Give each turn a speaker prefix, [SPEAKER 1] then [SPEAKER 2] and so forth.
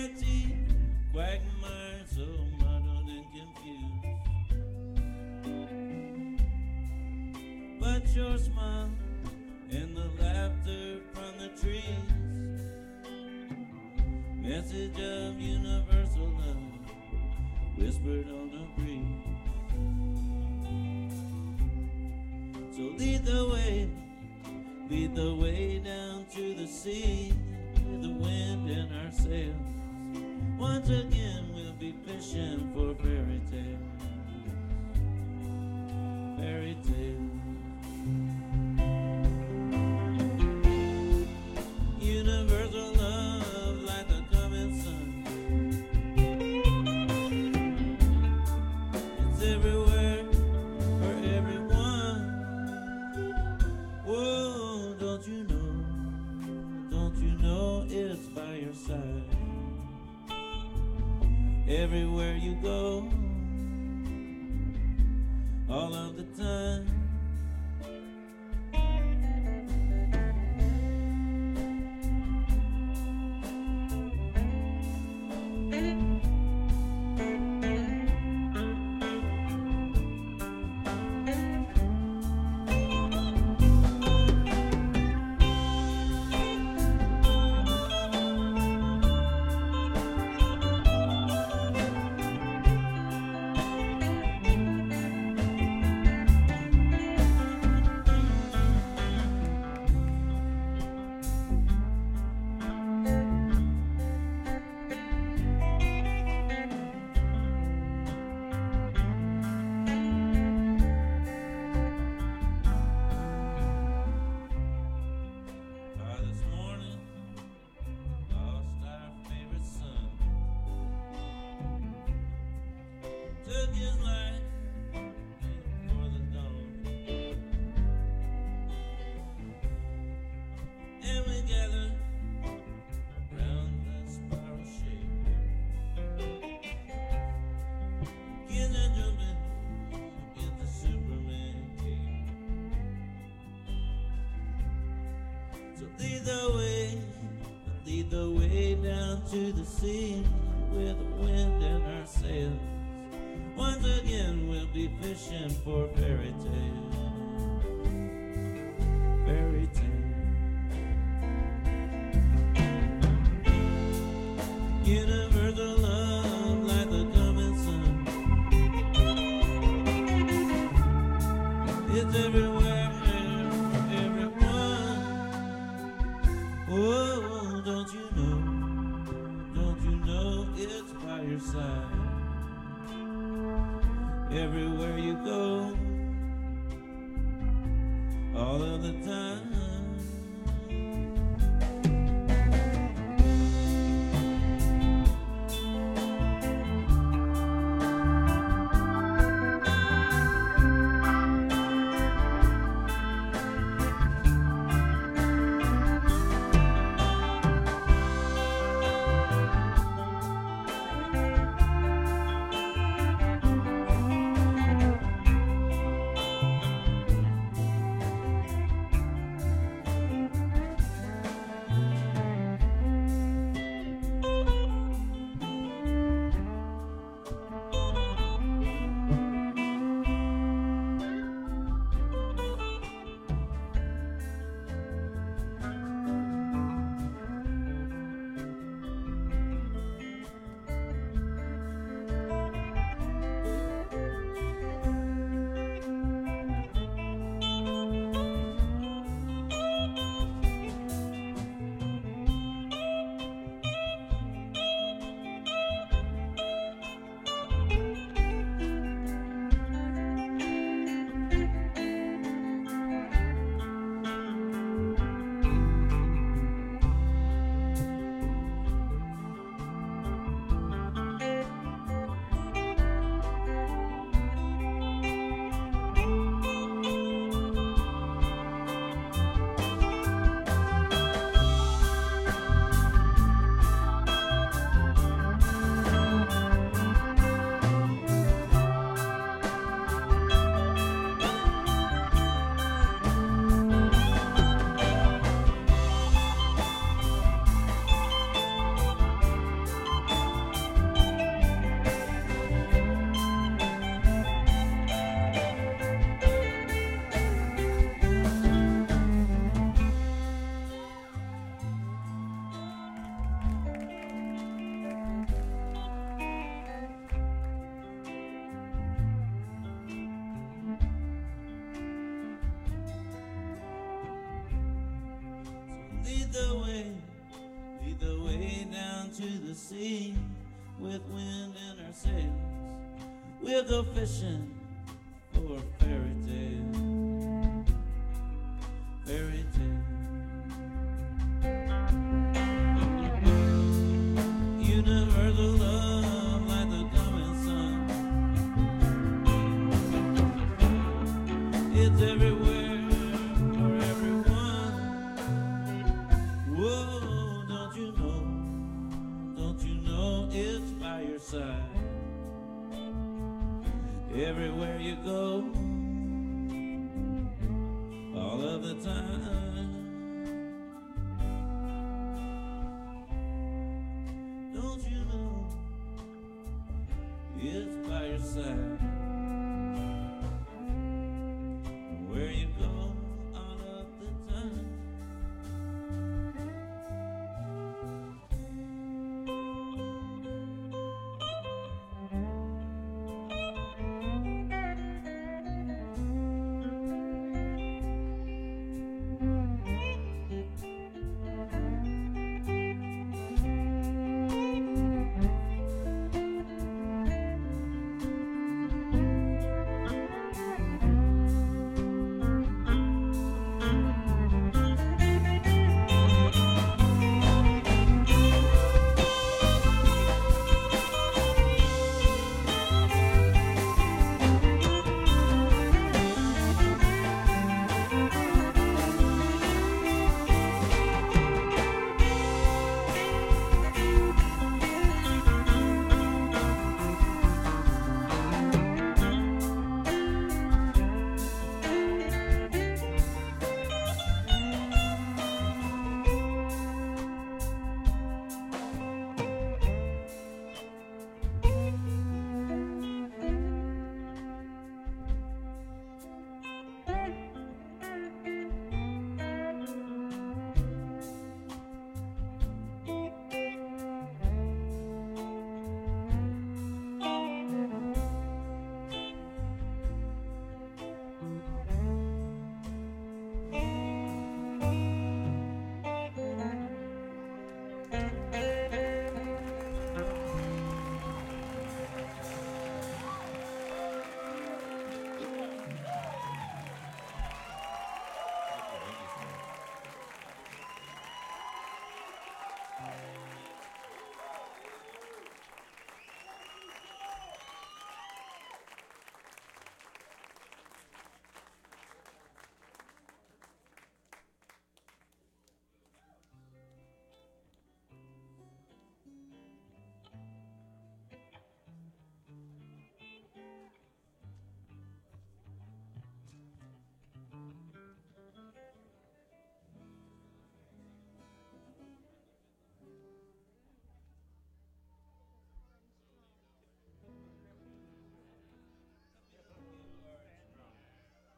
[SPEAKER 1] society, quagmire so muddled and confused. But your smile and the laughter from the trees, message of universal love, whispered on the breeze. So lead the way down to the sea, with the wind in our sails. Once again we'll be fishing for fairy tales, fairy tales. Universal love like the coming sun, it's everywhere for everyone. Whoa, don't you know it's by your side everywhere you go, all of the time. Took his life for the dawn, and we gathered round the spiral shape. Kids are jumping in the Superman cape. So lead the way down to the sea, with the wind in our sails. Once again we'll be fishing for fairy tales, fairy tales. Universal love like the coming sun, it's everywhere for everyone. Oh, don't you know it's by your side everywhere you go, all of the time. to the sea with wind in our sails. We'll go fishing for a fairy tale, fairy tale. Universal love like the coming sun. It's everywhere.